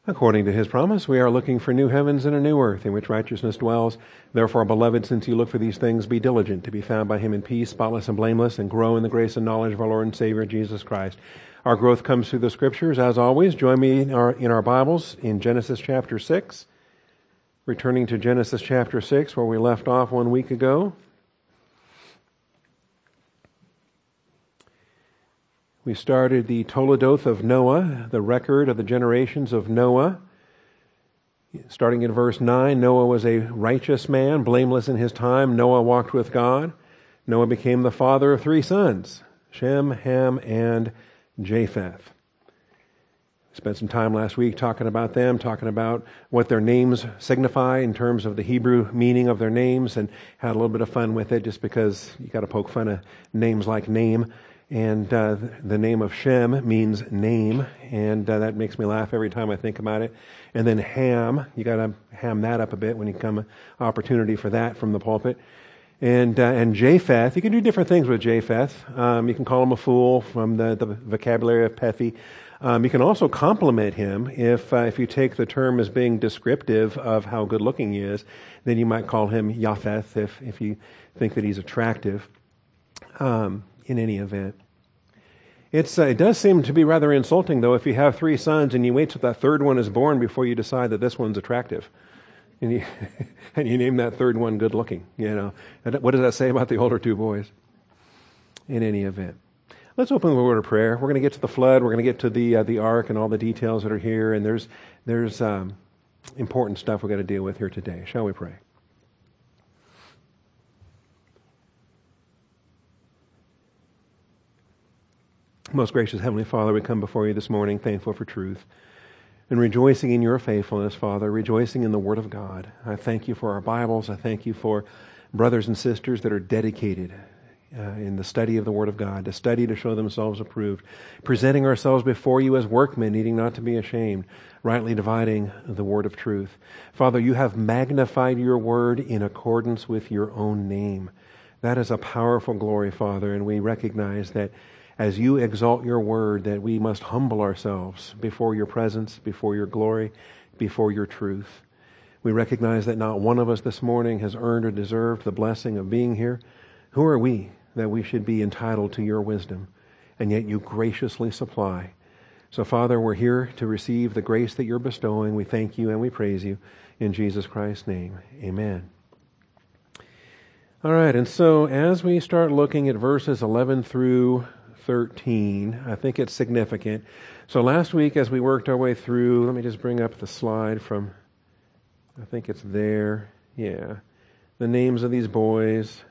According to his promise, we are looking for new heavens and a new earth in which righteousness dwells. Therefore, beloved, since you look for these things, be diligent to be found by him in peace, spotless and blameless, and grow in the grace and knowledge of our Lord and Savior, Jesus Christ. Our growth comes through the Scriptures. As always, join me in our Bibles in Genesis chapter 6. Returning to Genesis chapter 6, where we left off 1 week ago. We started the Toledoth of Noah, the record of the generations of Noah. Starting in verse 9, Noah was a righteous man, blameless in his time. Noah walked with God. Noah became the father of 3 sons, Shem, Ham, and Japheth. Spent some time last week talking about them, talking about what their names signify in terms of the Hebrew meaning of their names, and had a little bit of fun with it just because you got to poke fun of names like name. And the name of Shem means name, and that makes me laugh every time I think about it. And then Ham, you got to ham that up a bit when you come opportunity for that from the pulpit. And Japheth, you can do different things with Japheth. You can call him a fool from the vocabulary of Pethi. You can also compliment him if you take the term as being descriptive of how good looking he is. Then you might call him Japheth if you think that he's attractive. In any event, it does seem to be rather insulting, though, if you have 3 sons and you wait till that third one is born before you decide that this one's attractive, and you name that third one good looking. You know, what does that say about the older 2 boys? In any event, let's open with a word of prayer. We're going to get to the flood. We're going to get to the ark and all the details that are here, and there's important stuff we're going to deal with here today. Shall we pray? Most gracious Heavenly Father, we come before you this morning thankful for truth and rejoicing in your faithfulness, Father, rejoicing in the Word of God. I thank you for our Bibles. I thank you for brothers and sisters that are dedicated in the study of the Word of God, to study to show themselves approved, presenting ourselves before you as workmen, needing not to be ashamed, rightly dividing the word of truth. Father, you have magnified your Word in accordance with your own name. That is a powerful glory, Father, and we recognize that as you exalt your word, that we must humble ourselves before your presence, before your glory, before your truth. We recognize that not one of us this morning has earned or deserved the blessing of being here. Who are we that we should be entitled to your wisdom? And yet you graciously supply. So, Father, we're here to receive the grace that you're bestowing. We thank you and we praise you. In Jesus Christ's name, amen. All right, and so as we start looking at verses 11 through 13, I think it's significant. So last week as we worked our way through, let me just bring up the slide from, I think it's there. Yeah. The names of these boys.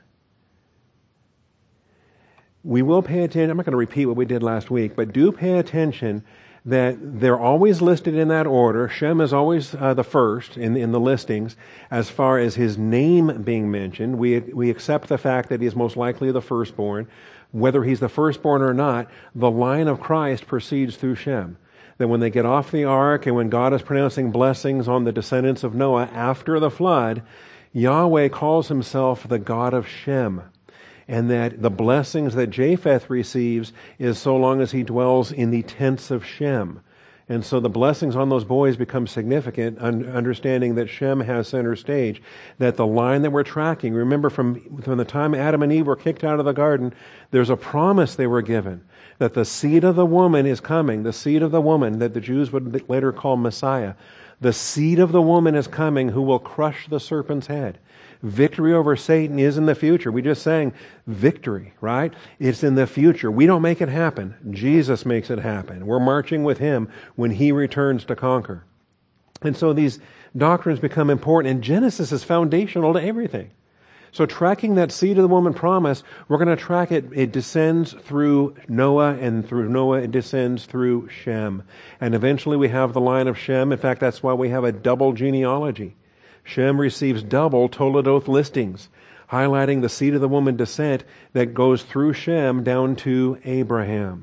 We will pay attention. I'm not going to repeat what we did last week, but do pay attention that they're always listed in that order. Shem is always the first in the listings as far as his name being mentioned. We accept the fact that he is most likely the firstborn. Whether he's the firstborn or not, the line of Christ proceeds through Shem. That when they get off the ark and when God is pronouncing blessings on the descendants of Noah after the flood, Yahweh calls himself the God of Shem. And that the blessings that Japheth receives is so long as he dwells in the tents of Shem. And so the blessings on those boys become significant, understanding that Shem has center stage, that the line that we're tracking, remember from the time Adam and Eve were kicked out of the garden, there's a promise they were given, that the seed of the woman is coming, the seed of the woman that the Jews would later call Messiah. The seed of the woman is coming who will crush the serpent's head. Victory over Satan is in the future. We just sang victory, right? It's in the future. We don't make it happen. Jesus makes it happen. We're marching with him when he returns to conquer. And so these doctrines become important, and Genesis is foundational to everything. So tracking that seed of the woman promise, we're going to track it. It descends through Noah, and through Noah it descends through Shem. And eventually we have the line of Shem. In fact, that's why we have a double genealogy. Shem receives double Toledoth listings, highlighting the seed of the woman descent that goes through Shem down to Abraham.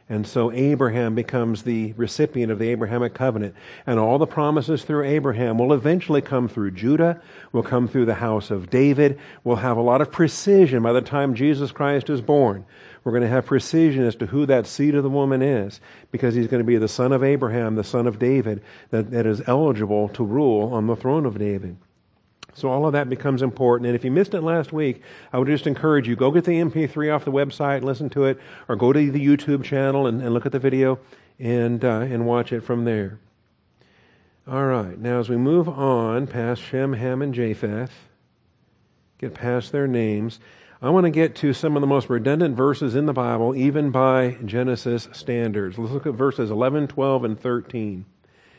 And so Abraham becomes the recipient of the Abrahamic covenant. And all the promises through Abraham will eventually come through Judah, will come through the house of David. We'll have a lot of precision by the time Jesus Christ is born. We're going to have precision as to who that seed of the woman is, because he's going to be the son of Abraham, the son of David, that is eligible to rule on the throne of David. So all of that becomes important. And if you missed it last week, I would just encourage you, go get the MP3 off the website, listen to it, or go to the YouTube channel and look at the video and watch it from there. All right. Now as we move on past Shem, Ham, and Japheth, get past their names, I want to get to some of the most redundant verses in the Bible, even by Genesis standards. Let's look at verses 11, 12, and 13.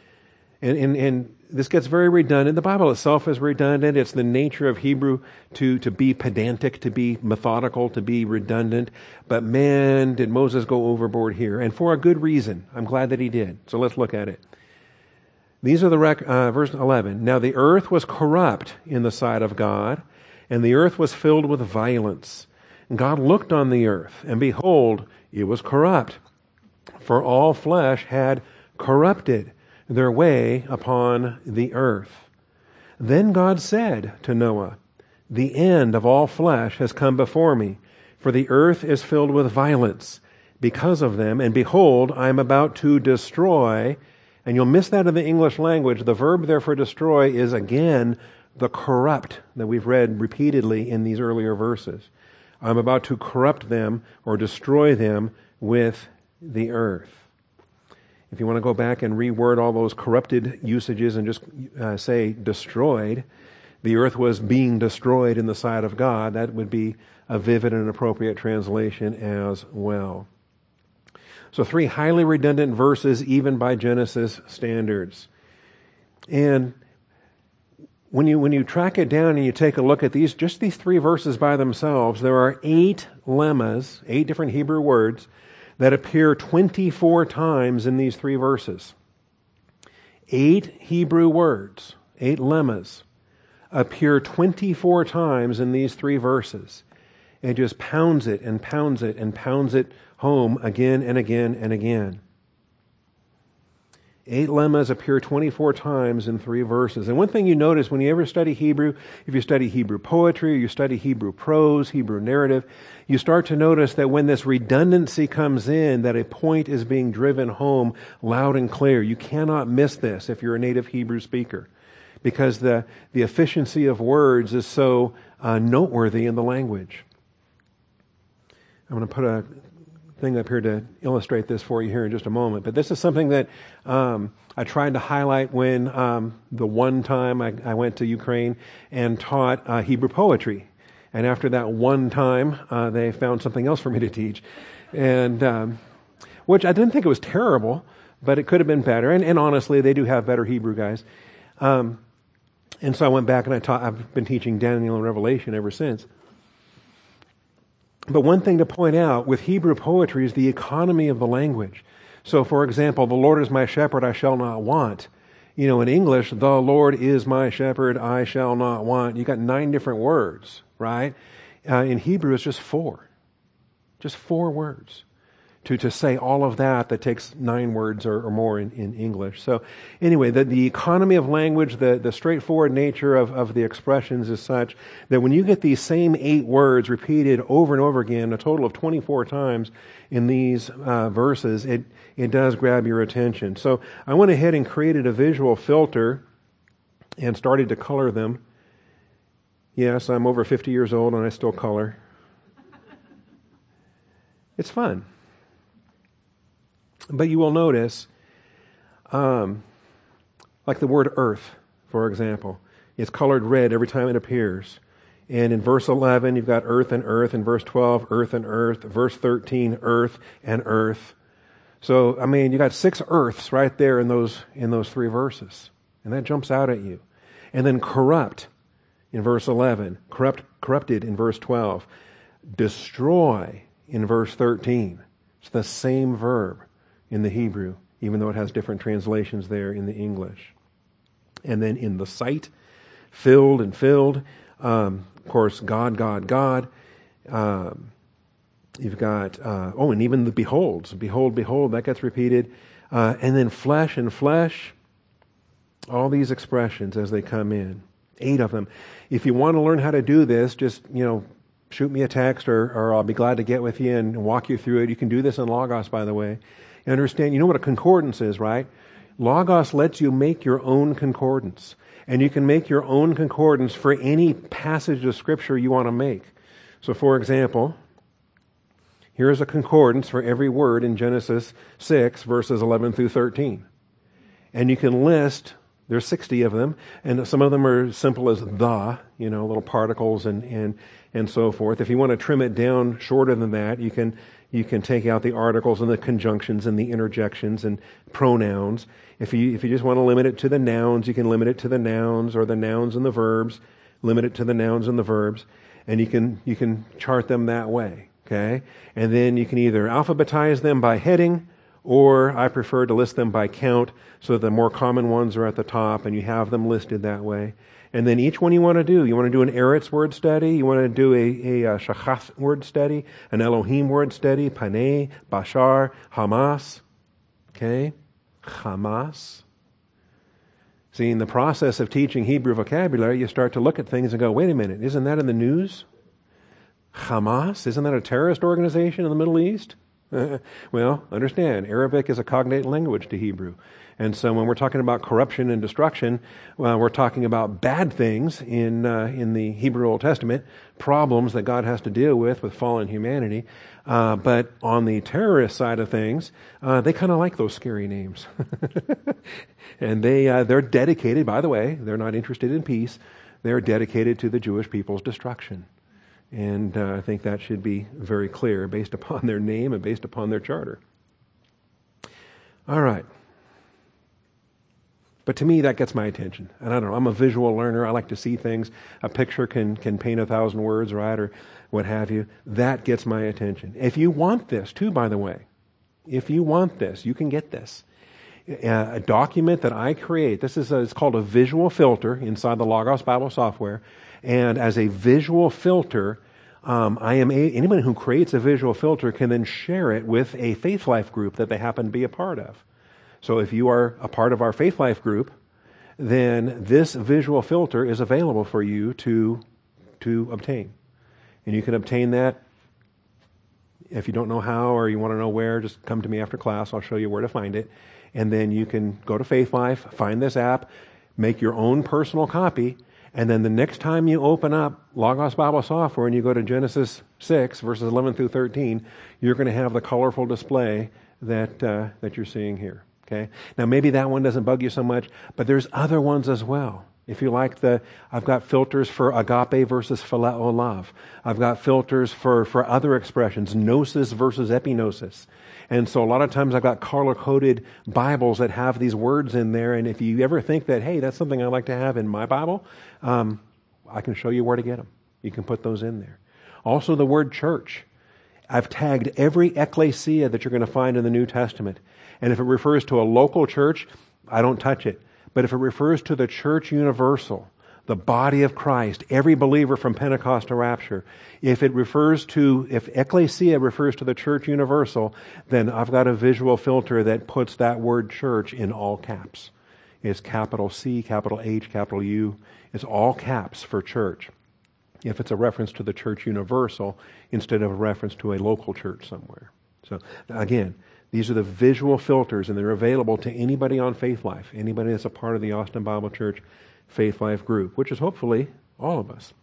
And this gets very redundant. The Bible itself is redundant. It's the nature of Hebrew to be pedantic, to be methodical, to be redundant. But man, did Moses go overboard here. And for a good reason. I'm glad that he did. So let's look at it. These are verse 11. Now the earth was corrupt in the sight of God, and the earth was filled with violence. And God looked on the earth, and behold, it was corrupt. For all flesh had corrupted their way upon the earth. Then God said to Noah, the end of all flesh has come before me, for the earth is filled with violence because of them, and behold, I am about to destroy. And you'll miss that in the English language. The verb there for destroy is again the corrupt that we've read repeatedly in these earlier verses. I'm about to corrupt them or destroy them with the earth. If you want to go back and reword all those corrupted usages and just say destroyed, the earth was being destroyed in the sight of God, that would be a vivid and appropriate translation as well. So 3 highly redundant verses, even by Genesis standards. And when you track it down and you take a look at these 3 verses by themselves, there are 8 lemmas, 8 different Hebrew words, that appear 24 times in these 3 verses. 8 Hebrew words, 8 lemmas, appear 24 times in these 3 verses. It just pounds it and pounds it and pounds it home again and again and again. 8 lemmas appear 24 times in 3 verses. And one thing you notice when you ever study Hebrew, if you study Hebrew poetry, or you study Hebrew prose, Hebrew narrative, you start to notice that when this redundancy comes in, that a point is being driven home loud and clear. You cannot miss this if you're a native Hebrew speaker, because the efficiency of words is so noteworthy in the language. I'm going to put a thing up here to illustrate this for you here in just a moment. But this is something that I tried to highlight when the one time I went to Ukraine and taught Hebrew poetry. And after that one time, they found something else for me to teach. And which I didn't think it was terrible, but it could have been better. And honestly, they do have better Hebrew guys. And so I went back and I've been teaching Daniel and Revelation ever since. But one thing to point out with Hebrew poetry is the economy of the language. So, for example, the Lord is my shepherd, I shall not want. You know, in English, the Lord is my shepherd, I shall not want. You got 9 different words, right? In Hebrew, it's just 4. Just 4 words. To say all of that takes 9 words or more in English. So anyway, the economy of language, the straightforward nature of the expressions is such that when you get these same 8 words repeated over and over again, a total of 24 times in these verses, it does grab your attention. So I went ahead and created a visual filter and started to color them. Yes, I'm over 50 years old and I still color. It's fun. But you will notice, like the word earth, for example, is colored red every time it appears. And in verse 11, you've got earth and earth. In verse 12, earth and earth. Verse 13, earth and earth. So, I mean, you got 6 earths right there in those 3 verses. And that jumps out at you. And then corrupt in verse 11. Corrupted in verse 12. Destroy in verse 13. It's the same verb in the Hebrew, even though it has different translations there in the English. And then in the sight, filled and filled. Of course, God, God, God. You've got, and even the beholds. Behold, behold, that gets repeated. And then flesh and flesh. All these expressions as they come in. 8 of them. If you want to learn how to do this, just, shoot me a text or I'll be glad to get with you and walk you through it. You can do this in Logos, by the way. You understand, you know what a concordance is, right? Logos lets you make your own concordance. And you can make your own concordance for any passage of Scripture you want to make. So, for example, here's a concordance for every word in Genesis 6, verses 11 through 13. And you can list, there's 60 of them, and some of them are simple as the, little particles and so forth. If you want to trim it down shorter than that, you can take out the articles and the conjunctions and the interjections and pronouns. If you just want to limit it to the nouns, you can limit it to the nouns or the nouns and the verbs, limit it to the nouns and the verbs, and you can chart them that way. Okay? And then you can either alphabetize them by heading, or I prefer to list them by count, so the more common ones are at the top, and you have them listed that way. And then each one you want to do an Eretz word study, you want to do a Shachath word study, an Elohim word study, Paneh, Bashar, Hamas. Okay? Hamas. See, in the process of teaching Hebrew vocabulary, you start to look at things and go, wait a minute, isn't that in the news? Hamas? Isn't that a terrorist organization in the Middle East? Well, understand, Arabic is a cognate language to Hebrew. And so when we're talking about corruption and destruction, we're talking about bad things in the Hebrew Old Testament, problems that God has to deal with fallen humanity. But on the terrorist side of things, they kind of like those scary names. And they're dedicated, by the way, they're not interested in peace. They're dedicated to the Jewish people's destruction. And I think that should be very clear based upon their name and based upon their charter. All right. But to me, that gets my attention. And I don't know, I'm a visual learner. I like to see things. A picture can paint 1,000 words, right? Or what have you. That gets my attention. If you want this, too, by the way, if you want this, you can get this. A document that I create, it's called a visual filter inside the Logos Bible software. And as a visual filter, anyone who creates a visual filter can then share it with a Faith Life group that they happen to be a part of. So if you are a part of our Faith Life group, then this visual filter is available for you to obtain. And you can obtain that. If you don't know how or you want to know where, just come to me after class. I'll show you where to find it. And then you can go to Faith Life, find this app, make your own personal copy, and then the next time you open up Logos Bible software and you go to Genesis 6, verses 11 through 13, you're going to have the colorful display that you're seeing here. Okay? Now maybe that one doesn't bug you so much, but there's other ones as well. If you like I've got filters for agape versus phileo love. I've got filters for other expressions, gnosis versus epignosis. And so a lot of times I've got color-coded Bibles that have these words in there, and if you ever think that, hey, that's something I'd like to have in my Bible, I can show you where to get them. You can put those in there. Also the word church. I've tagged every ecclesia that you're going to find in the New Testament. And if it refers to a local church, I don't touch it. But if it refers to the church universal, the body of Christ, every believer from Pentecost to rapture, if ecclesia refers to the church universal, then I've got a visual filter that puts that word church in all caps. It's capital C, capital H, capital U. It's all caps for church. If it's a reference to the church universal instead of a reference to a local church somewhere. So again, these are the visual filters, and they're available to anybody on Faith Life, anybody that's a part of the Austin Bible Church Faith Life group, which is hopefully all of us.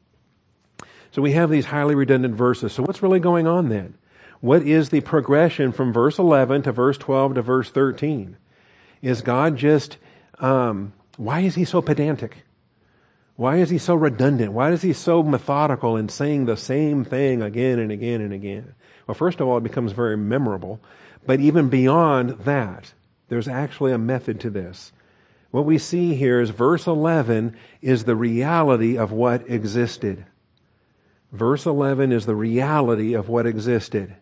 So we have these highly redundant verses. So what's really going on then? What is the progression from verse 11 to verse 12 to verse 13? Is God just, why is he so pedantic? Why is he so redundant? Why is he so methodical in saying the same thing again and again and again? Well, first of all, it becomes very memorable. But even beyond that, there's actually a method to this. What we see here is verse 11 is the reality of what existed. Verse 11 is the reality of what existed.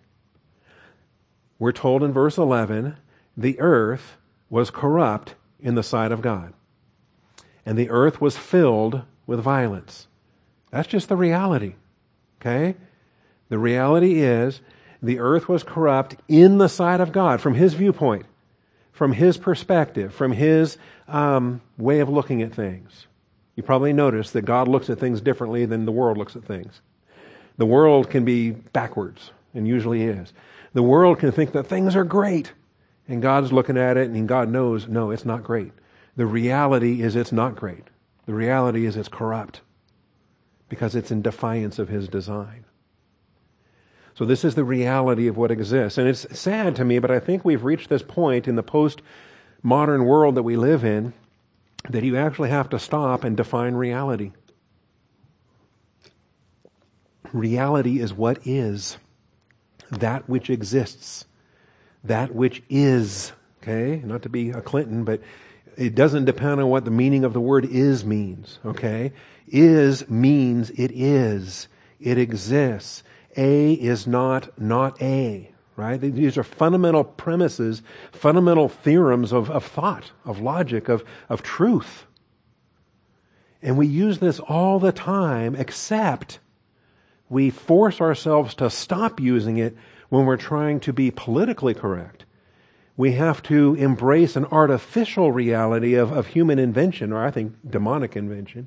We're told in verse 11, the earth was corrupt in the sight of God. And the earth was filled with violence. That's just the reality. Okay? The reality is the earth was corrupt in the sight of God, from His viewpoint, from His perspective, from His way of looking at things. You probably noticed that God looks at things differently than the world looks at things. The world can be backwards, and usually is. The world can think that things are great, and God's looking at it, and God knows, no, it's not great. The reality is it's not great. The reality is it's corrupt, because it's in defiance of His design. So this is the reality of what exists. And it's sad to me, but I think we've reached this point in the post-modern world that we live in that you actually have to stop and define reality. Reality is what is. That which exists. That which is. Okay? Not to be a Clinton, but it doesn't depend on what the meaning of the word is means. Okay? Is means it is. It exists. A is not A. Right? These are fundamental premises, fundamental theorems of thought, of logic, of truth. And we use this all the time, except we force ourselves to stop using it when we're trying to be politically correct. We have to embrace an artificial reality of human invention, or I think demonic invention.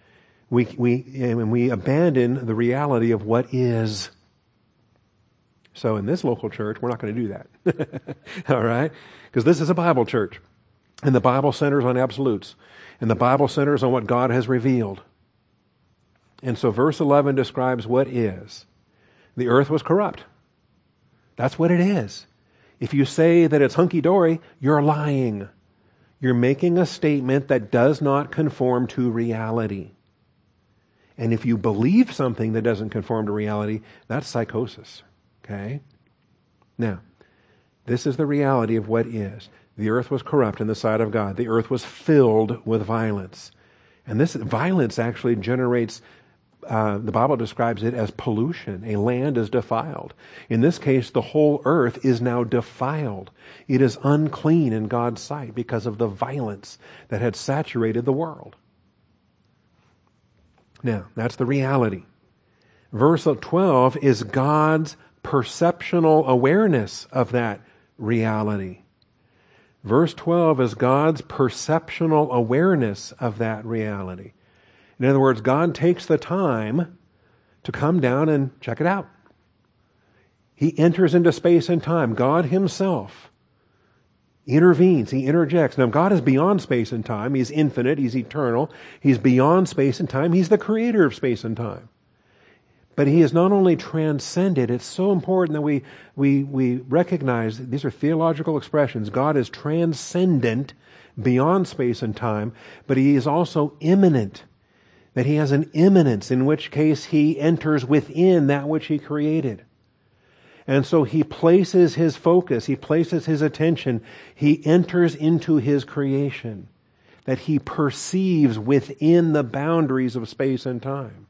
We abandon the reality of what is. So in this local church, we're not going to do that. All right? Because this is a Bible church. And the Bible centers on absolutes. And the Bible centers on what God has revealed. And so verse 11 describes what is. The earth was corrupt. That's what it is. If you say that it's hunky-dory, you're lying. You're making a statement that does not conform to reality. And if you believe something that doesn't conform to reality, that's psychosis. Okay? Now, this is the reality of what is. The earth was corrupt in the sight of God. The earth was filled with violence. And this violence actually generates, the Bible describes it as pollution. A land is defiled. In this case, the whole earth is now defiled. It is unclean in God's sight because of the violence that had saturated the world. Now, that's the reality. Verse 12 is God's perceptional awareness of that reality. Verse 12 is God's perceptional awareness of that reality. In other words, God takes the time to come down and check it out. He enters into space and time. God Himself intervenes. He interjects. Now, God is beyond space and time. He's infinite. He's eternal. He's beyond space and time. He's the creator of space and time. But He is not only transcended, it's so important that we recognize that these are theological expressions. God is transcendent, beyond space and time, but He is also immanent. That He has an immanence, in which case He enters within that which He created. And so He places His focus, He places His attention, He enters into His creation. That He perceives within the boundaries of space and time.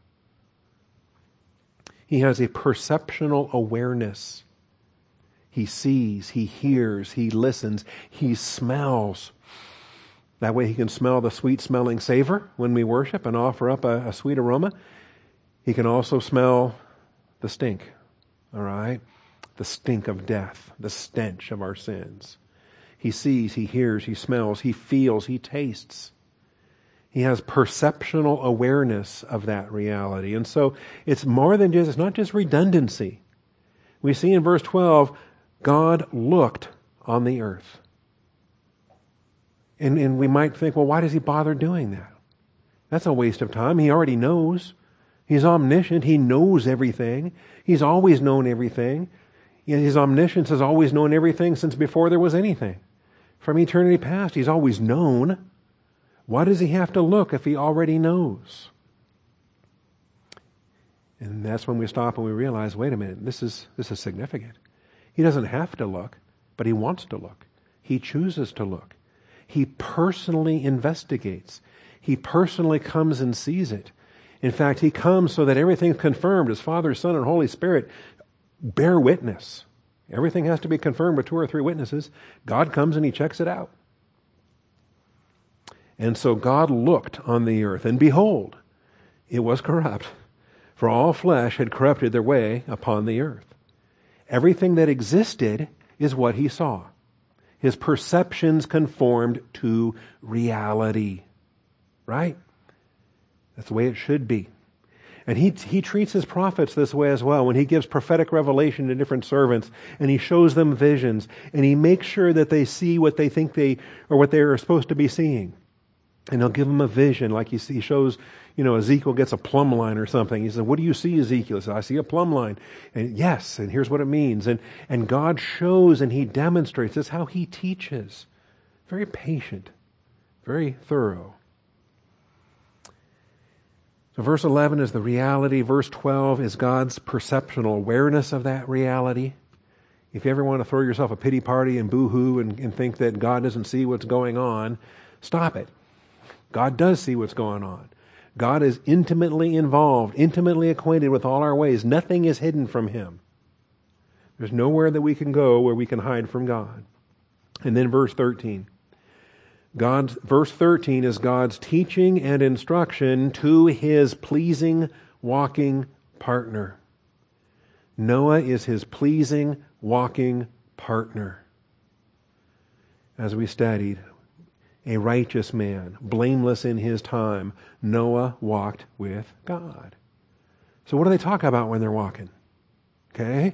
He has a perceptional awareness. He sees, He hears, He listens, He smells. That way He can smell the sweet-smelling savor when we worship and offer up a sweet aroma. He can also smell the stink, all right? The stink of death, the stench of our sins. He sees, He hears, He smells, He feels, He tastes. He has perceptional awareness of that reality. And so it's more than just, it's not just redundancy. We see in verse 12, God looked on the earth. And we might think, well, why does He bother doing that? That's a waste of time. He already knows. He's omniscient. He knows everything. He's always known everything. His omniscience has always known everything since before there was anything. From eternity past, He's always known. Why does He have to look if He already knows? And that's when we stop and we realize, wait a minute, this is significant. He doesn't have to look, but He wants to look. He chooses to look. He personally investigates. He personally comes and sees it. In fact, He comes so that everything's confirmed. His Father, Son, and Holy Spirit bear witness. Everything has to be confirmed with 2 or 3 witnesses. God comes and He checks it out. And so God looked on the earth, and behold, it was corrupt, For all flesh had corrupted their way upon the earth. Everything that existed is what he saw. His perceptions conformed to reality. Right? That's the way it should be. And he treats his prophets this way as well. When he gives prophetic revelation to different servants, and he shows them visions, and he makes sure that they see what they think what they are supposed to be seeing. And he'll give them a vision, like he shows, Ezekiel gets a plumb line or something. He says, "What do you see, Ezekiel?" He says, "I see a plumb line." And yes, and here's what it means. And God shows and he demonstrates. That's how he teaches. Very patient, very thorough. So verse 11 is the reality. Verse 12 is God's perceptional awareness of that reality. If you ever want to throw yourself a pity party and boo-hoo and think that God doesn't see what's going on, stop it. God does see what's going on. God is intimately involved, intimately acquainted with all our ways. Nothing is hidden from him. There's nowhere that we can go where we can hide from God. And then verse 13. Verse 13 is God's teaching and instruction to his pleasing walking partner. Noah is his pleasing walking partner. As we studied, a righteous man, blameless in his time, Noah walked with God. So what do they talk about when they're walking? Okay?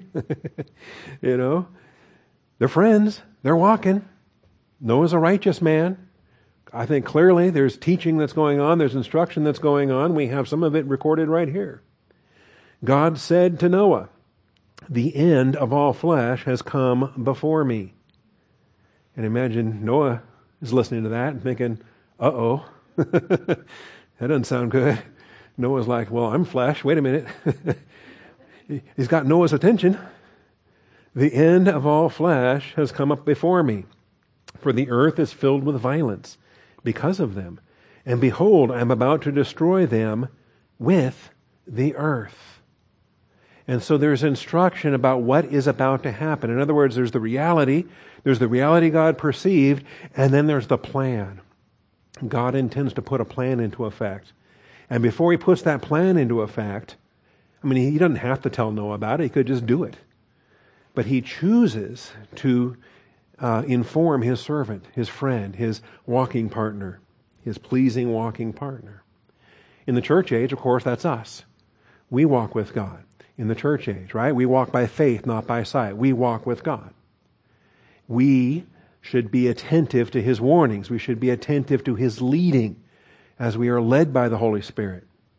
They're friends. They're walking. Noah's a righteous man. I think clearly there's teaching that's going on. There's instruction that's going on. We have some of it recorded right here. God said to Noah, "The end of all flesh has come before me." And imagine Noah is listening to that and thinking, uh-oh, that doesn't sound good. Noah's like, "Well, I'm flesh. Wait a minute." He's got Noah's attention. "The end of all flesh has come up before me, for the earth is filled with violence because of them. And behold, I am about to destroy them with the earth." And so there's instruction about what is about to happen. In other words, there's the reality God perceived, and then there's the plan. God intends to put a plan into effect. And before he puts that plan into effect, he doesn't have to tell Noah about it. He could just do it. But he chooses to inform his servant, his friend, his walking partner, his pleasing walking partner. In the church age, of course, that's us. We walk with God. In the church age, right? We walk by faith, not by sight. We walk with God. We should be attentive to his warnings. We should be attentive to his leading as we are led by the Holy Spirit.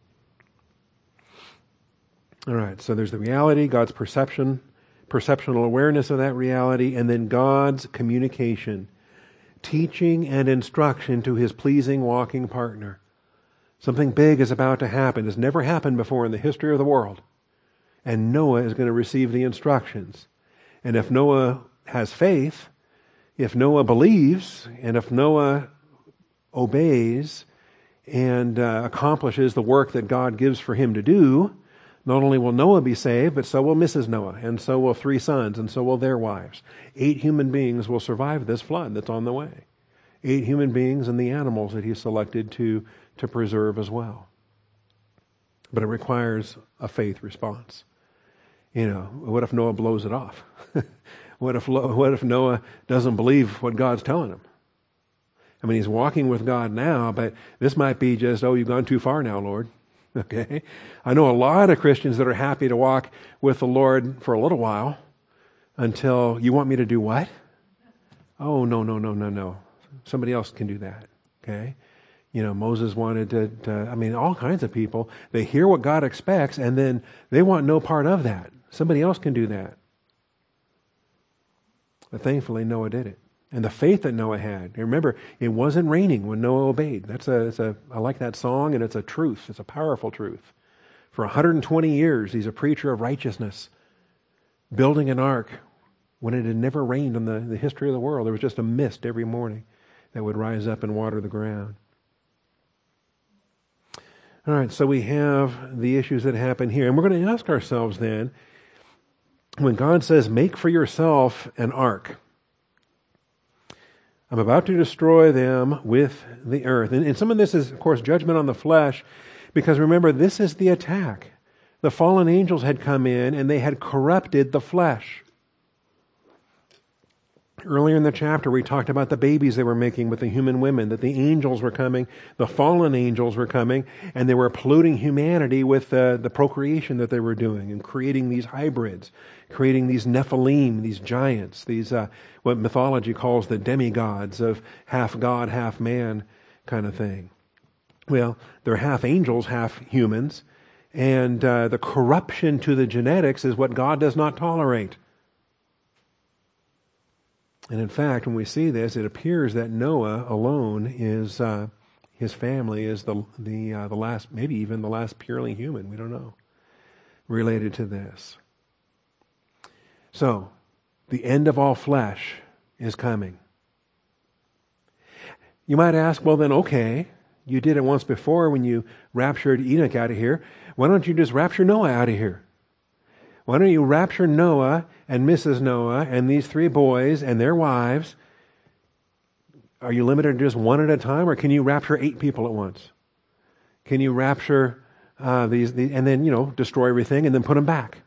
All right, so there's the reality, God's perceptional awareness of that reality, and then God's communication, teaching and instruction to his pleasing walking partner. Something big is about to happen. It's never happened before in the history of the world. And Noah is going to receive the instructions. And if Noah has faith, if Noah believes, and if Noah obeys and accomplishes the work that God gives for him to do, not only will Noah be saved, but so will Mrs. Noah, and so will 3 sons, and so will their wives. 8 human beings will survive this flood that's on the way. 8 human beings and the animals that he selected to preserve as well. But it requires a faith response. What if Noah blows it off? What if Noah doesn't believe what God's telling him? He's walking with God now, but this might be just, you've gone too far now, Lord. Okay? I know a lot of Christians that are happy to walk with the Lord for a little while until, you want me to do what? Oh, no. Somebody else can do that. Okay? Moses wanted to all kinds of people, they hear what God expects and then they want no part of that. Somebody else can do that. But thankfully Noah did it. And the faith that Noah had. Remember, it wasn't raining when Noah obeyed. I like that song, and it's a truth. It's a powerful truth. For 120 years, he's a preacher of righteousness, building an ark when it had never rained in the history of the world. There was just a mist every morning that would rise up and water the ground. All right, so we have the issues that happen here. And we're going to ask ourselves then, when God says, make for yourself an ark, I'm about to destroy them with the earth. And some of this is, of course, judgment on the flesh, because remember, this is the attack. The fallen angels had come in and they had corrupted the flesh. Earlier in the chapter, we talked about the babies they were making with the human women, that the angels were coming, the fallen angels were coming, and they were polluting humanity with the procreation that they were doing and creating these hybrids, creating these Nephilim, these giants, these what mythology calls the demigods of half God, half man kind of thing. Well, they're half angels, half humans, and the corruption to the genetics is what God does not tolerate. And in fact, when we see this, it appears that Noah alone is his family is the last, maybe even the last purely human. We don't know, related to this. So, the end of all flesh is coming. You might ask, well then, okay, you did it once before when you raptured Enoch out of here. Why don't you just rapture Noah out of here? Why don't you rapture Noah and Mrs. Noah and these 3 boys and their wives? Are you limited to just one at a time, or can you rapture 8 people at once? Can you rapture these and then, destroy everything and then put them back?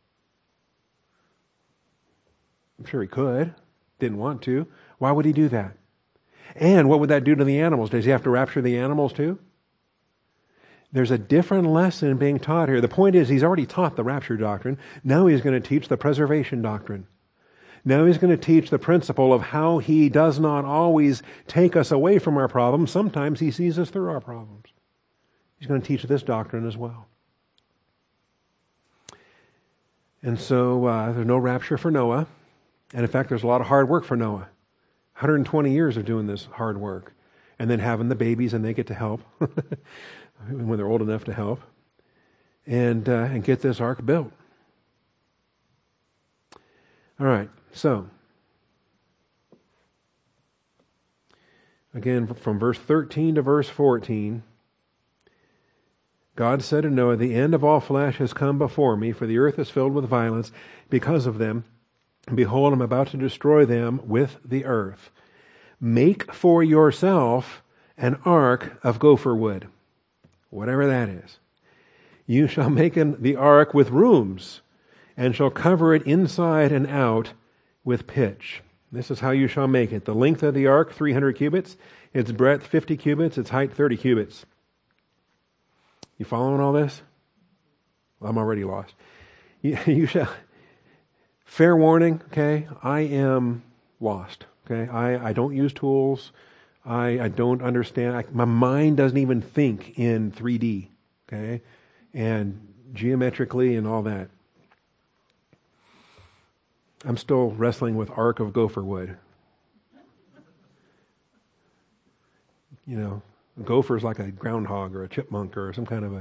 I'm sure he could. Didn't want to. Why would he do that? And what would that do to the animals? Does he have to rapture the animals too? There's a different lesson being taught here. The point is, he's already taught the rapture doctrine. Now he's going to teach the preservation doctrine. Now he's going to teach the principle of how he does not always take us away from our problems. Sometimes he sees us through our problems. He's going to teach this doctrine as well. And so there's no rapture for Noah. And in fact, there's a lot of hard work for Noah. 120 years of doing this hard work. And then having the babies, and they get to help. When they're old enough to help, and get this ark built. All right, so again, from verse 13 to verse 14, God said to Noah, "The end of all flesh has come before me, for the earth is filled with violence because of them. And behold, I'm about to destroy them with the earth. Make for yourself an ark of gopher wood." Whatever that is. "You shall make the ark with rooms, and shall cover it inside and out with pitch. This is how you shall make it. The length of the ark, 300 cubits. Its breadth, 50 cubits. Its height, 30 cubits. You following all this? Well, I'm already lost. You shall... Fair warning, okay? I am lost, okay? I don't use tools. I don't understand. My mind doesn't even think in 3D, okay? And geometrically and all that. I'm still wrestling with ark of gopher wood. A gopher's like a groundhog or a chipmunk or some kind of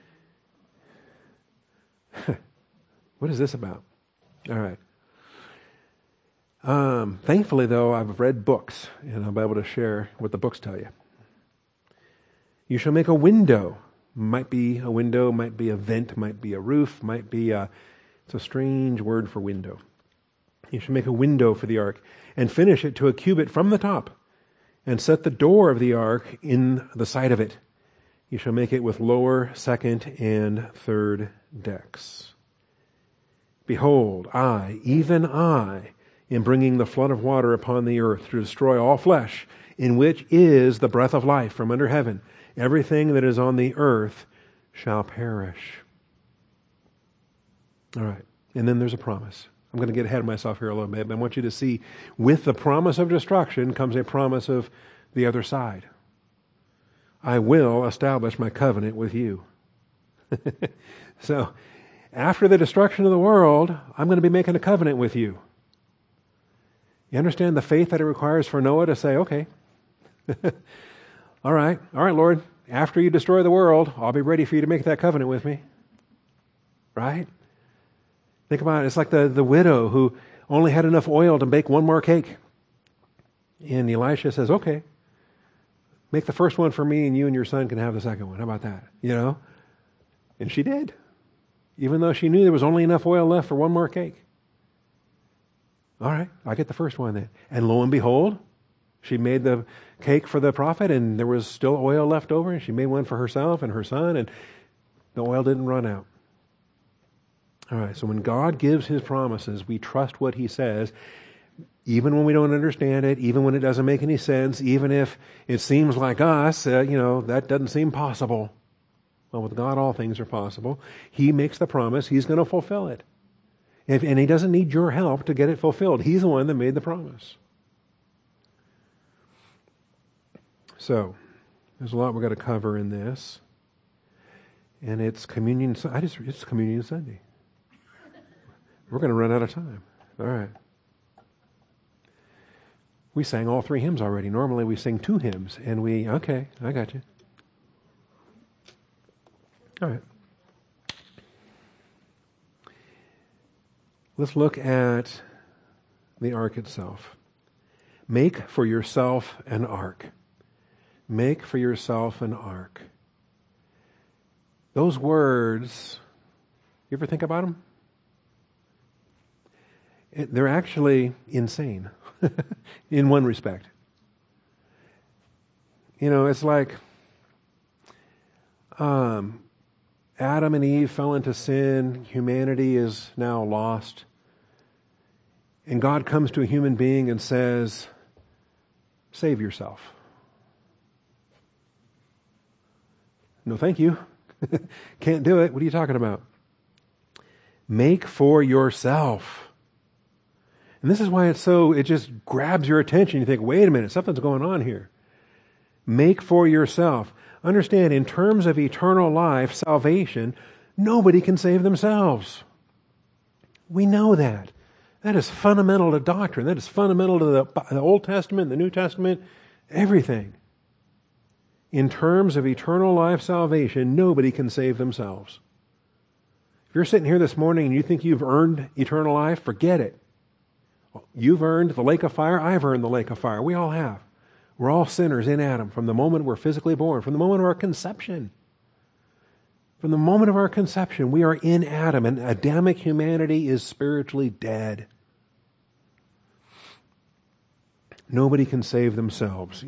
a... What is this about? All right. Thankfully, though, I've read books, and I'll be able to share what the books tell you. You shall make a window. Might be a window, might be a vent, might be a roof, might be it's a strange word for window. You shall make a window for the ark, and finish it to a cubit from the top, and set the door of the ark in the side of it. You shall make it with lower, second, and third decks. Behold, I, even I, am bringing the flood of water upon the earth to destroy all flesh, in which is the breath of life from under heaven. Everything that is on the earth shall perish. All right. And then there's a promise. I'm going to get ahead of myself here a little bit, but I want you to see, with the promise of destruction comes a promise of the other side. I will establish my covenant with you. So, after the destruction of the world, I'm going to be making a covenant with you. You understand the faith that it requires for Noah to say, okay, all right, Lord, after you destroy the world, I'll be ready for you to make that covenant with me. Right? Think about it. It's like the widow who only had enough oil to bake one more cake. And Elisha says, okay, make the first one for me and you and your son can have the second one. How about that? And she did. Even though she knew there was only enough oil left for one more cake. All right, I'll get the first one then. And lo and behold, she made the cake for the prophet and there was still oil left over. And she made one for herself and her son and the oil didn't run out. All right, so when God gives His promises, we trust what He says, even when we don't understand it, even when it doesn't make any sense, even if it seems like us, that doesn't seem possible. Well, with God, all things are possible. He makes the promise. He's going to fulfill it. And He doesn't need your help to get it fulfilled. He's the one that made the promise. So, there's a lot we've got to cover in this. And it's Communion it's Communion Sunday. We're going to run out of time. All right. We sang all 3 hymns already. Normally we sing 2 hymns. And okay, I got you. All right. Let's look at the ark itself. Make for yourself an ark. Make for yourself an ark. Those words, you ever think about them? They're actually insane in one respect. It's like Adam and Eve fell into sin. Humanity is now lost. And God comes to a human being and says, save yourself. No, thank you. Can't do it. What are you talking about? Make for yourself. And this is why it just grabs your attention. You think, wait a minute, something's going on here. Make for yourself. Understand, in terms of eternal life, salvation, nobody can save themselves. We know that. That is fundamental to doctrine. That is fundamental to the Old Testament, the New Testament, everything. In terms of eternal life salvation, nobody can save themselves. If you're sitting here this morning and you think you've earned eternal life, forget it. You've earned the lake of fire. I've earned the lake of fire. We all have. We're all sinners in Adam from the moment we're physically born, from the moment of our conception. From the moment of our conception, we are in Adam, and Adamic humanity is spiritually dead. Nobody can save themselves.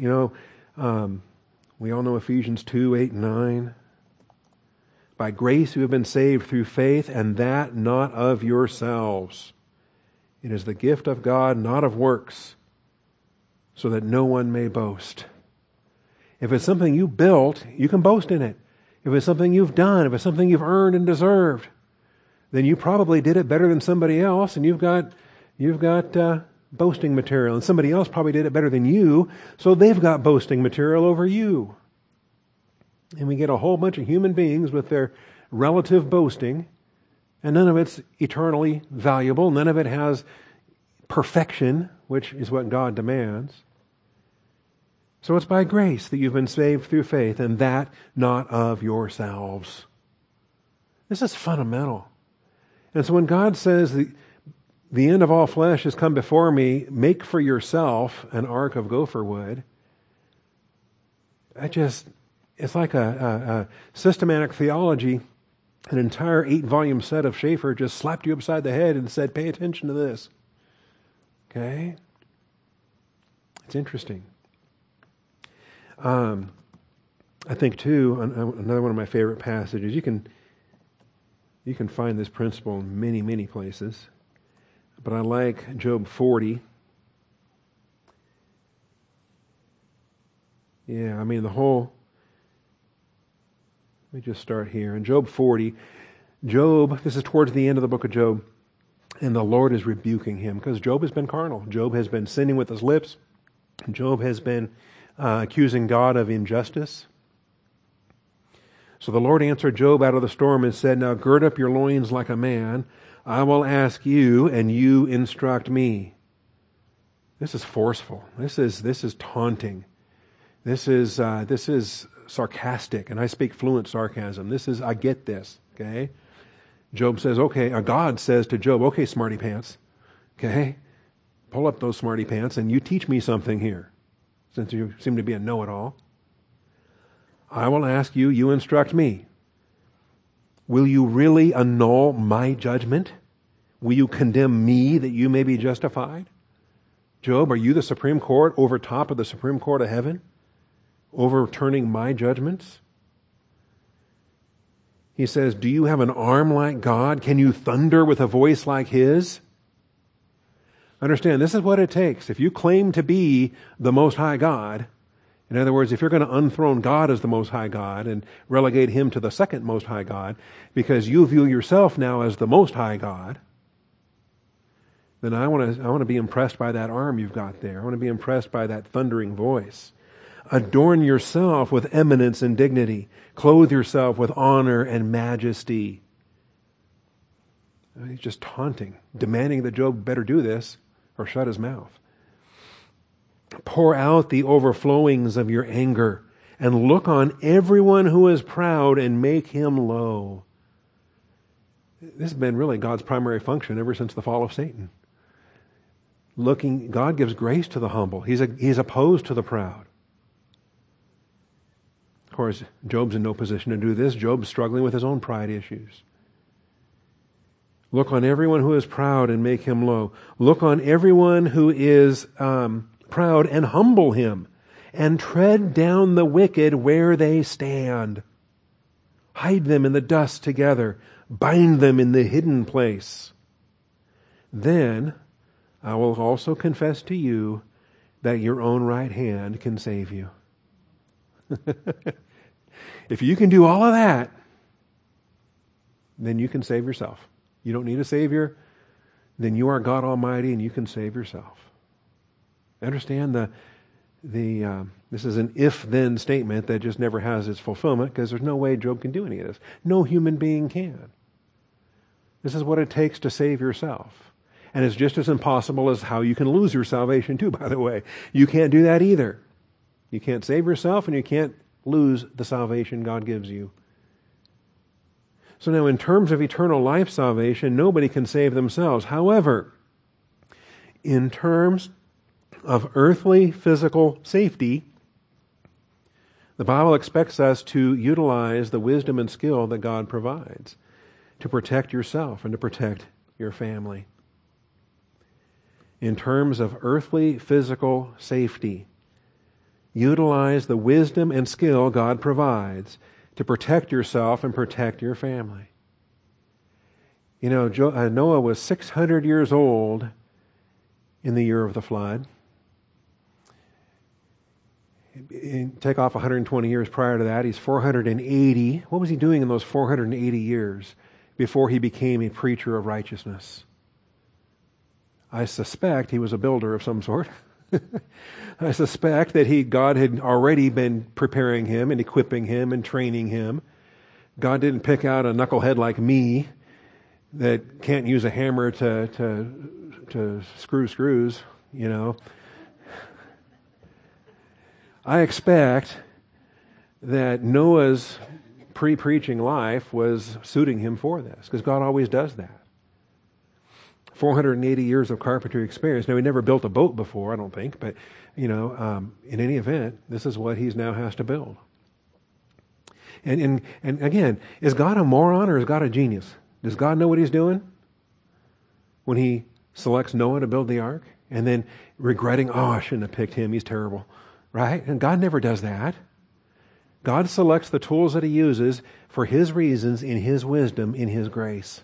We all know Ephesians 2, 8, and 9. By grace you have been saved through faith, and that not of yourselves. It is the gift of God, not of works, so that no one may boast. If it's something you built, you can boast in it. If it's something you've done, if it's something you've earned and deserved, then you probably did it better than somebody else, and you've got boasting material. And somebody else probably did it better than you, so they've got boasting material over you. And we get a whole bunch of human beings with their relative boasting, and none of it's eternally valuable. None of it has perfection, which is what God demands. So it's by grace that you've been saved through faith, and that not of yourselves. This is fundamental. And so when God says the end of all flesh has come before me, make for yourself an ark of gopher wood, it's like a systematic theology. An entire 8-volume set of Schaeffer just slapped you upside the head and said, pay attention to this. Okay? It's interesting. I think too, another one of my favorite passages, you can find this principle in many, many places, but I like Job 40. Yeah, let me just start here. In Job 40, this is towards the end of the book of Job, and the Lord is rebuking him because Job has been carnal. Job has been sinning with his lips. Job has been accusing God of injustice. So the Lord answered Job out of the storm and said, now gird up your loins like a man. I will ask you, and you instruct me. This is forceful. This is taunting. This is sarcastic, and I speak fluent sarcasm. I get this, okay? Job says, okay, God says to Job, okay, smarty pants, okay? Pull up those smarty pants and you teach me something here, since you seem to be a know-it-all. I will ask you, you instruct me. Will you really annul my judgment? Will you condemn me that you may be justified? Job, are you the Supreme Court over top of the Supreme Court of heaven? Overturning my judgments? He says, do you have an arm like God? Can you thunder with a voice like His? Understand, this is what it takes. If you claim to be the Most High God, in other words, if you're going to unthrone God as the Most High God and relegate Him to the second Most High God, because you view yourself now as the Most High God, then I want to be impressed by that arm you've got there. I want to be impressed by that thundering voice. Adorn yourself with eminence and dignity. Clothe yourself with honor and majesty. He's just taunting, demanding that Job better do this or shut his mouth. Pour out the overflowings of your anger and look on everyone who is proud and make him low. This has been really God's primary function ever since the fall of Satan. God gives grace to the humble. He's opposed to the proud. Of course, Job's in no position to do this. Job's struggling with his own pride issues. Look on everyone who is proud and make him low. Look on everyone who is proud and humble him, and tread down the wicked where they stand. Hide them in the dust together. Bind them in the hidden place. Then I will also confess to you that your own right hand can save you. If you can do all of that, then you can save yourself. You don't need a Savior, then you are God Almighty and you can save yourself. Understand this is an if-then statement that just never has its fulfillment because there's no way Job can do any of this. No human being can. This is what it takes to save yourself. And it's just as impossible as how you can lose your salvation too, by the way. You can't do that either. You can't save yourself and you can't lose the salvation God gives you. So now in terms of eternal life salvation, nobody can save themselves. However, in terms of earthly physical safety, the Bible expects us to utilize the wisdom and skill that God provides to protect yourself and to protect your family. In terms of earthly physical safety, utilize the wisdom and skill God provides to protect yourself and protect your family. You know, Noah was 600 years old in the year of the flood. Take off 120 years prior to that, he's 480. What was he doing in those 480 years before he became a preacher of righteousness? I suspect he was a builder of some sort. I suspect that God had already been preparing him and equipping him and training him. God didn't pick out a knucklehead like me that can't use a hammer to screw screws, you know. I expect that Noah's pre-preaching life was suiting him for this, because God always does that. 480 years of carpentry experience. Now, he never built a boat before, I don't think, but, in any event, this is what he now has to build. And again, is God a moron or is God a genius? Does God know what he's doing when he selects Noah to build the ark and then regretting, I shouldn't have picked him, he's terrible, right? And God never does that. God selects the tools that he uses for his reasons, in his wisdom, in his grace.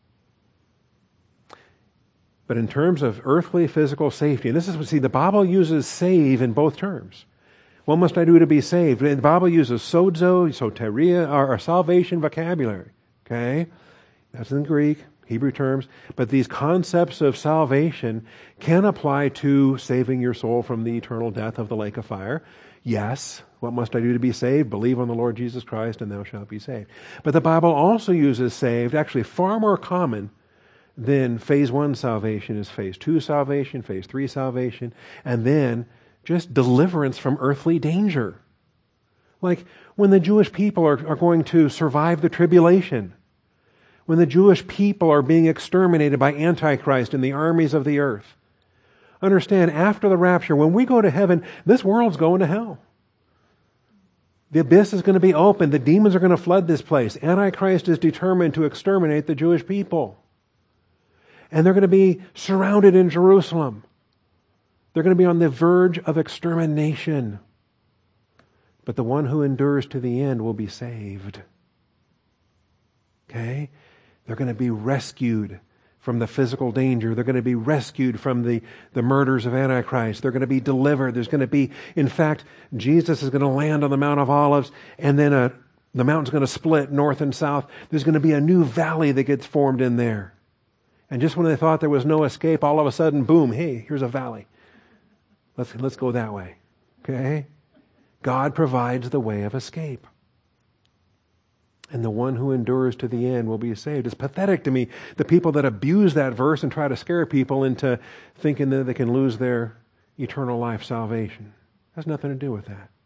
But in terms of earthly physical safety, and this is, the Bible uses save in both terms. What must I do to be saved? The Bible uses sozo, soteria, or salvation vocabulary. Okay? That's in Greek, Hebrew terms. But these concepts of salvation can apply to saving your soul from the eternal death of the lake of fire. Yes. What must I do to be saved? Believe on the Lord Jesus Christ and thou shalt be saved. But the Bible also uses saved, actually far more common than phase 1 salvation is phase 2 salvation, phase 3 salvation, and then just deliverance from earthly danger. Like when the Jewish people are going to survive the tribulation, when the Jewish people are being exterminated by Antichrist and the armies of the earth. Understand, after the rapture, when we go to heaven, this world's going to hell. The abyss is going to be open. The demons are going to flood this place. Antichrist is determined to exterminate the Jewish people. And they're going to be surrounded in Jerusalem. They're going to be on the verge of extermination. But the one who endures to the end will be saved. Okay? They're going to be rescued from the physical danger. They're going to be rescued from the murders of Antichrist. They're going to be delivered. There's going to be, in fact, Jesus is going to land on the Mount of Olives, and then the mountain's going to split north and south. There's going to be a new valley that gets formed in there. And just when they thought there was no escape, all of a sudden, boom, hey, here's a valley. Let's go that way. Okay? God provides the way of escape. And the one who endures to the end will be saved. It's pathetic to me, the people that abuse that verse and try to scare people into thinking that they can lose their eternal life salvation. It has nothing to do with that.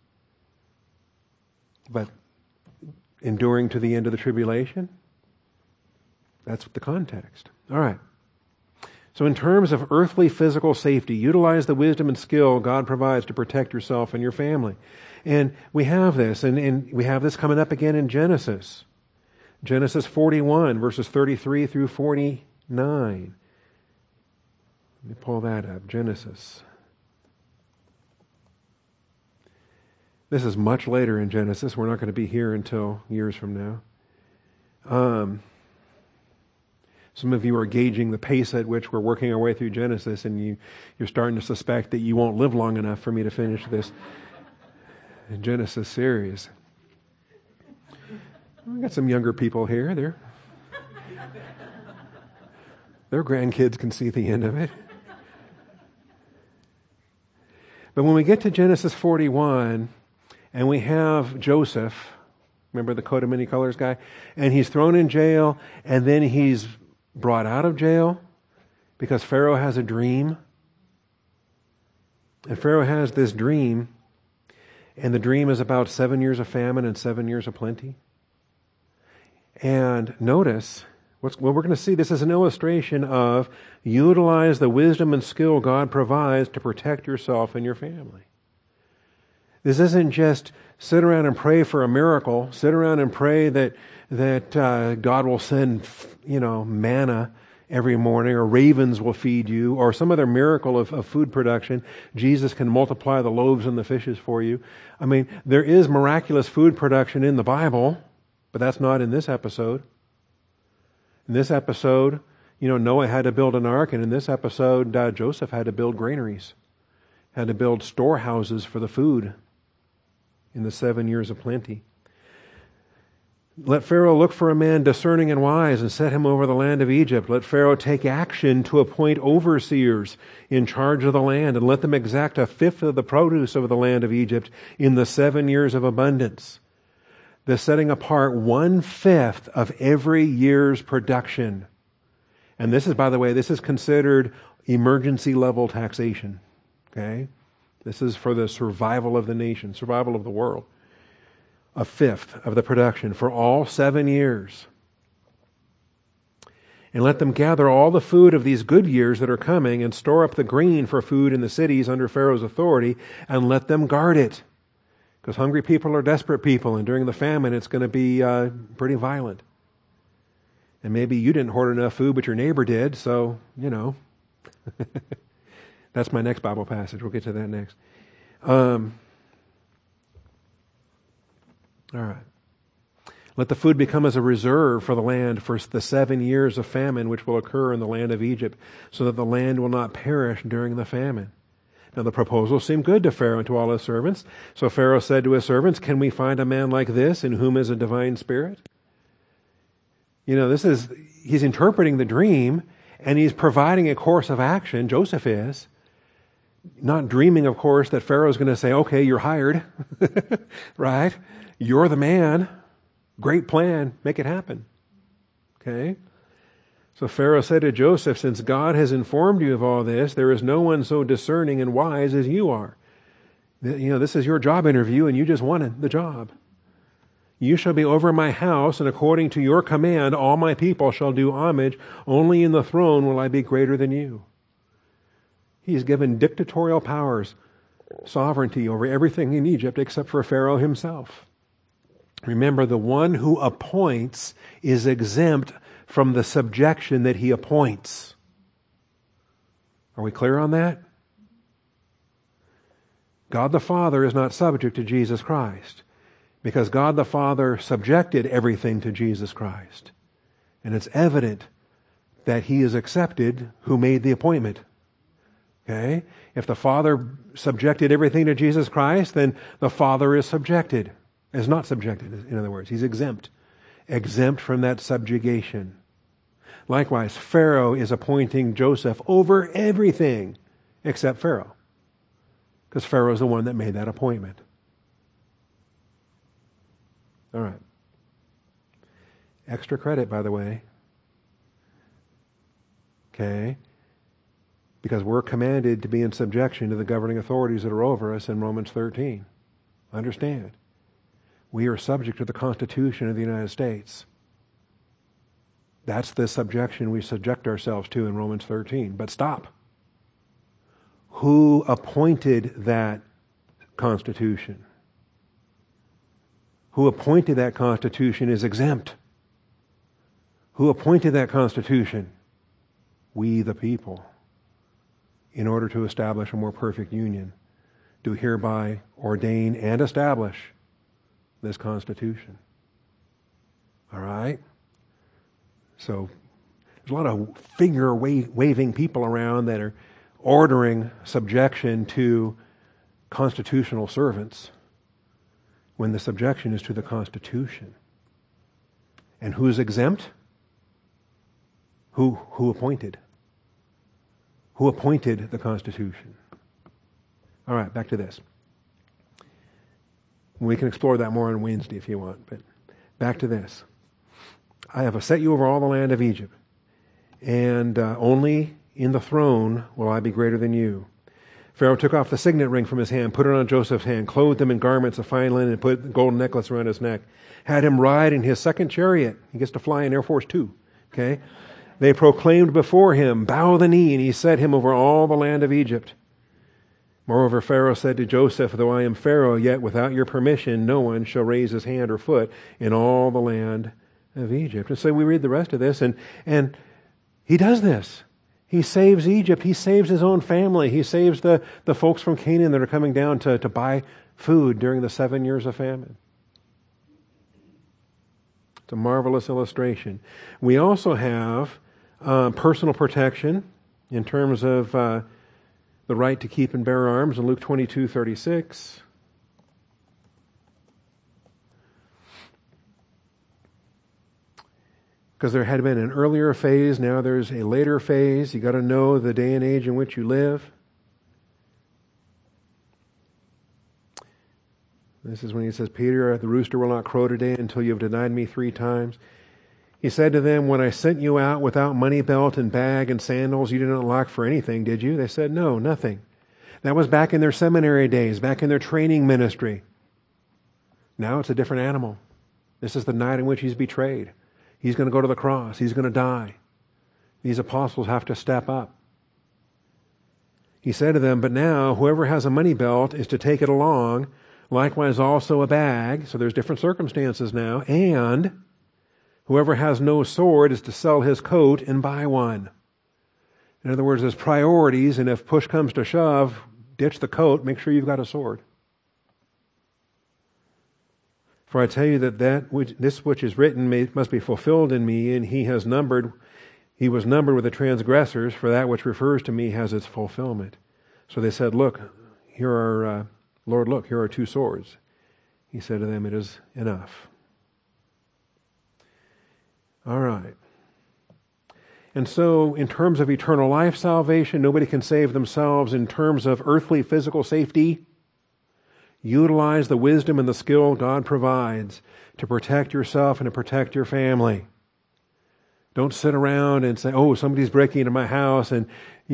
But enduring to the end of the tribulation, that's the context. All right. So in terms of earthly physical safety, utilize the wisdom and skill God provides to protect yourself and your family. And we have this, and we have this coming up again in Genesis. Genesis 41, verses 33 through 49. Let me pull that up. Genesis. This is much later in Genesis. We're not going to be here until years from now. Some of you are gauging the pace at which we're working our way through Genesis, and you're starting to suspect that you won't live long enough for me to finish this Genesis series. We've got some younger people here. Their grandkids can see the end of it. But when we get to Genesis 41, and we have Joseph, remember the coat of many colors guy? And he's thrown in jail, and then he's brought out of jail because Pharaoh has a dream. And Pharaoh has this dream, and the dream is about 7 years of famine and 7 years of plenty. And notice, what we're going to see, this is an illustration of utilize the wisdom and skill God provides to protect yourself and your family. This isn't just sit around and pray for a miracle, sit around and pray that God will send, manna every morning, or ravens will feed you, or some other miracle of food production. Jesus can multiply the loaves and the fishes for you. I mean, there is miraculous food production in the Bible, but that's not in this episode. In this episode, Noah had to build an ark, and in this episode, Joseph had to build granaries, had to build storehouses for the food in the 7 years of plenty. Let Pharaoh look for a man discerning and wise and set him over the land of Egypt. Let Pharaoh take action to appoint overseers in charge of the land, and let them exact 1/5 of the produce of the land of Egypt in the 7 years of abundance. The setting apart 1/5 of every year's production. And this is, by the way, this is considered emergency level taxation. Okay? This is for the survival of the nation, survival of the world. 1/5 of the production for all 7 years. And let them gather all the food of these good years that are coming and store up the grain for food in the cities under Pharaoh's authority, and let them guard it. Because hungry people are desperate people, and during the famine it's going to be pretty violent. And maybe you didn't hoard enough food, but your neighbor did, so, That's my next Bible passage. We'll get to that next. All right. Let the food become as a reserve for the land for the 7 years of famine which will occur in the land of Egypt, so that the land will not perish during the famine. Now the proposal seemed good to Pharaoh and to all his servants. So Pharaoh said to his servants, "Can we find a man like this in whom is a divine spirit?" He's interpreting the dream, and he's providing a course of action. Joseph is. Not dreaming, of course, that Pharaoh's going to say, "Okay, you're hired." Right? You're the man. Great plan. Make it happen. Okay? So Pharaoh said to Joseph, "Since God has informed you of all this, there is no one so discerning and wise as you are. This is your job interview, and you just wanted the job. You shall be over my house, and according to your command, all my people shall do homage. Only in the throne will I be greater than you." He's given dictatorial powers, sovereignty over everything in Egypt except for Pharaoh himself. Remember, the one who appoints is exempt from the subjection that he appoints. Are we clear on that? God the Father is not subject to Jesus Christ, because God the Father subjected everything to Jesus Christ. And it's evident that he is accepted who made the appointment. Okay? If the Father subjected everything to Jesus Christ, then the Father is not subjected, in other words. He's exempt from that subjugation. Likewise, Pharaoh is appointing Joseph over everything except Pharaoh, because Pharaoh is the one that made that appointment. All right. Extra credit, by the way. Okay? Because we're commanded to be in subjection to the governing authorities that are over us in Romans 13. Understand. We are subject to the Constitution of the United States. That's the subjection we subject ourselves to in Romans 13. But stop. Who appointed that Constitution? Who appointed that Constitution is exempt. Who appointed that Constitution? We the people. In order to establish a more perfect union, do hereby ordain and establish this Constitution. All right? So, there's a lot of finger-waving people around that are ordering subjection to constitutional servants when the subjection is to the Constitution. And who's exempt? Who appointed? Who appointed the Constitution? All right, back to this. We can explore that more on Wednesday if you want, but back to this. I have set you over all the land of Egypt, and only in the throne will I be greater than you. Pharaoh took off the signet ring from his hand, put it on Joseph's hand, clothed him in garments of fine linen, and put the golden necklace around his neck. Had him ride in his second chariot. He gets to fly in Air Force Two. Okay? They proclaimed before him, bow the knee, and he set him over all the land of Egypt. Moreover, Pharaoh said to Joseph, though I am Pharaoh, yet without your permission no one shall raise his hand or foot in all the land of Egypt. And so we read the rest of this, and he does this. He saves Egypt. He saves his own family. He saves the folks from Canaan that are coming down to buy food during the 7 years of famine. It's a marvelous illustration. We also have personal protection in terms of the right to keep and bear arms in Luke 22:36. Because there had been an earlier phase, now there's a later phase. You got to know the day and age in which you live. This is when he says, Peter, the rooster will not crow today until you have denied me 3 times. He said to them, when I sent you out without money belt and bag and sandals, you didn't lock for anything, did you? They said, no, nothing. That was back in their seminary days, back in their training ministry. Now it's a different animal. This is the night in which he's betrayed. He's going to go to the cross. He's going to die. These apostles have to step up. He said to them, but now whoever has a money belt is to take it along, likewise also a bag. So there's different circumstances now. And whoever has no sword is to sell his coat and buy one. In other words, there's priorities, and if push comes to shove, ditch the coat, make sure you've got a sword. For I tell you that this which is written must be fulfilled in me, and he was numbered with the transgressors, for that which refers to me has its fulfillment. So they said, look, Lord, look, here are 2 swords. He said to them, it is enough. All right. And so, in terms of eternal life salvation, nobody can save themselves. In terms of earthly physical safety, utilize the wisdom and the skill God provides to protect yourself and to protect your family. Don't sit around and say, oh, somebody's breaking into my house, and,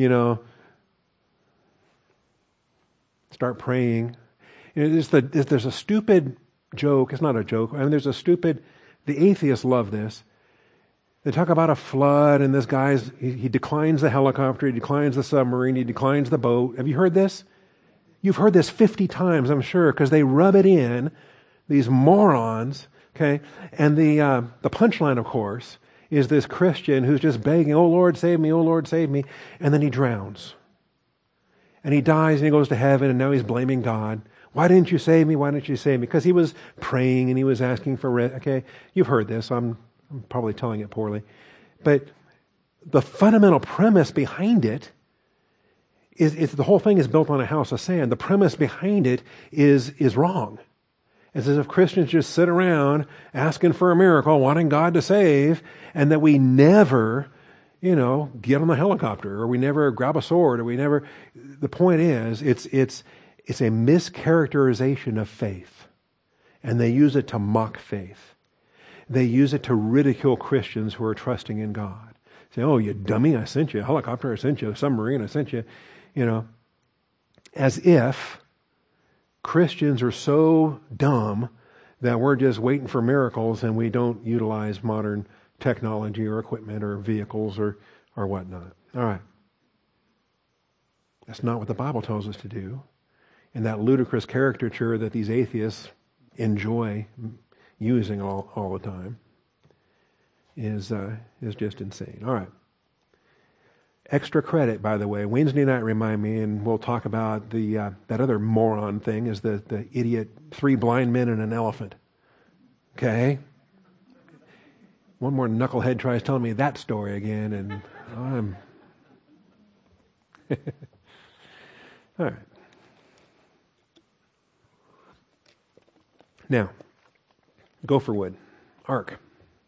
start praying. There's a stupid joke. It's not a joke. The atheists love this. They talk about a flood, and this guy's, he declines the helicopter, he declines the submarine, he declines the boat. Have you heard this? You've heard this 50 times, I'm sure, because they rub it in, these morons, okay? And the punchline, of course, is this Christian who's just begging, oh Lord, save me, oh Lord, save me. And then he drowns. And he dies and he goes to heaven, and now he's blaming God. Why didn't you save me? Why didn't you save me? Because he was praying and he was asking for okay? You've heard this. I'm I'm probably telling it poorly. But the fundamental premise behind it is the whole thing is built on a house of sand. The premise behind it is wrong. It's as if Christians just sit around asking for a miracle, wanting God to save, and that we never, get on the helicopter, or we never grab a sword, or we never. The point is, it's a mischaracterization of faith, and they use it to mock faith. They use it to ridicule Christians who are trusting in God. Say, "Oh, you dummy! I sent you a helicopter. I sent you a submarine. I sent you," as if Christians are so dumb that we're just waiting for miracles and we don't utilize modern technology or equipment or vehicles or whatnot. All right. That's not what the Bible tells us to do. And that ludicrous caricature that these atheists enjoy using all the time is just insane. All right. Extra credit, by the way. Wednesday night, remind me, and we'll talk about that other moron thing, is the idiot 3 blind men and an elephant. Okay? One more knucklehead tries telling me that story again, and I'm... All right. Now, gopher wood, ark.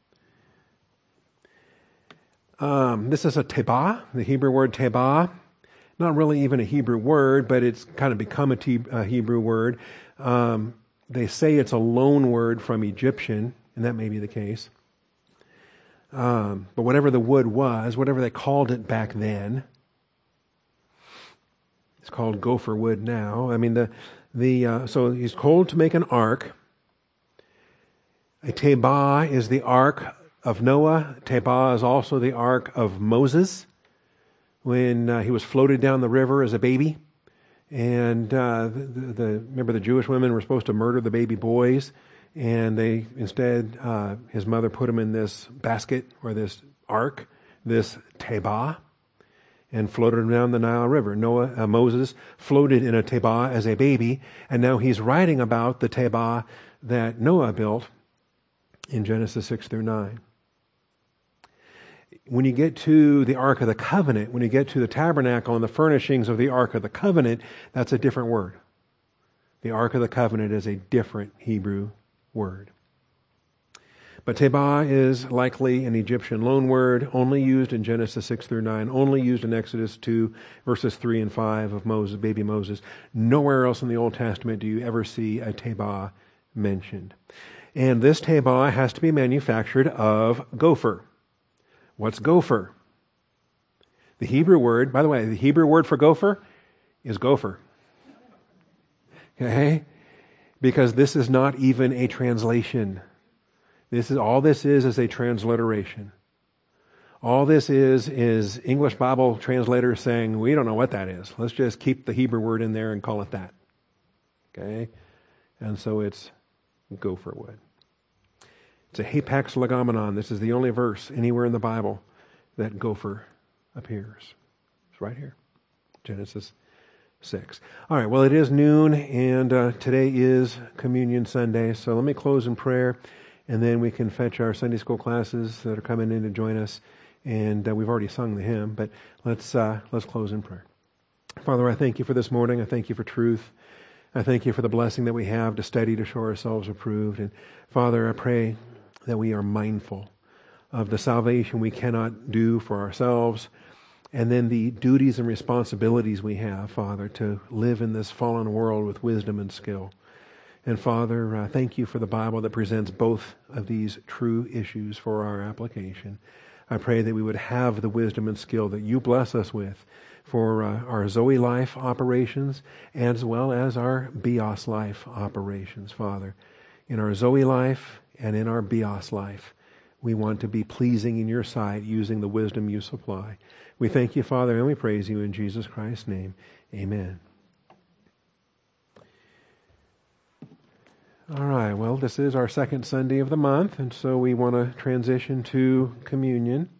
This is a tebah, the Hebrew word tebah. Not really even a Hebrew word, but it's kind of become a Hebrew word. They say it's a loan word from Egyptian, and that may be the case. But whatever the wood was, whatever they called it back then, it's called gopher wood now. I mean, so he's told to make an ark. A tebah is the ark of Noah. Tebah is also the ark of Moses when he was floated down the river as a baby. And remember the Jewish women were supposed to murder the baby boys, and they instead, his mother put him in this basket or this ark, this tebah, and floated him down the Nile River. Moses floated in a tebah as a baby, and now he's writing about the tebah that Noah built in Genesis 6 through 9. When you get to the Ark of the Covenant, when you get to the tabernacle and the furnishings of the Ark of the Covenant, that's a different word. The Ark of the Covenant is a different Hebrew word. But tebah is likely an Egyptian loan word, only used in Genesis 6 through 9, only used in Exodus 2, verses 3 and 5 of Moses, baby Moses. Nowhere else in the Old Testament do you ever see a tebah mentioned. And this tebah has to be manufactured of gopher. What's gopher? The Hebrew word, by the way, the Hebrew word for gopher is gopher. Okay? Because this is not even a translation. All this is a transliteration. All this is English Bible translators saying, we don't know what that is. Let's just keep the Hebrew word in there and call it that. Okay? And so it's gopher wood. It's a hapax legomenon. This is the only verse anywhere in the Bible that gopher appears. It's right here. Genesis 6. All right, well, it is noon, and today is Communion Sunday, so let me close in prayer, and then we can fetch our Sunday school classes that are coming in to join us, and we've already sung the hymn, but let's close in prayer. Father, I thank you for this morning. I thank you for truth. I thank you for the blessing that we have to study to show ourselves approved, and Father, I pray that we are mindful of the salvation we cannot do for ourselves, and then the duties and responsibilities we have, Father, to live in this fallen world with wisdom and skill. And Father, thank you for the Bible that presents both of these true issues for our application. I pray that we would have the wisdom and skill that you bless us with for our Zoe life operations as well as our Bios life operations, Father. In our Zoe life and in our Bios life, we want to be pleasing in your sight using the wisdom you supply. We thank you, Father, and we praise you in Jesus Christ's name. Amen. All right, well, this is our second Sunday of the month, and so we want to transition to communion.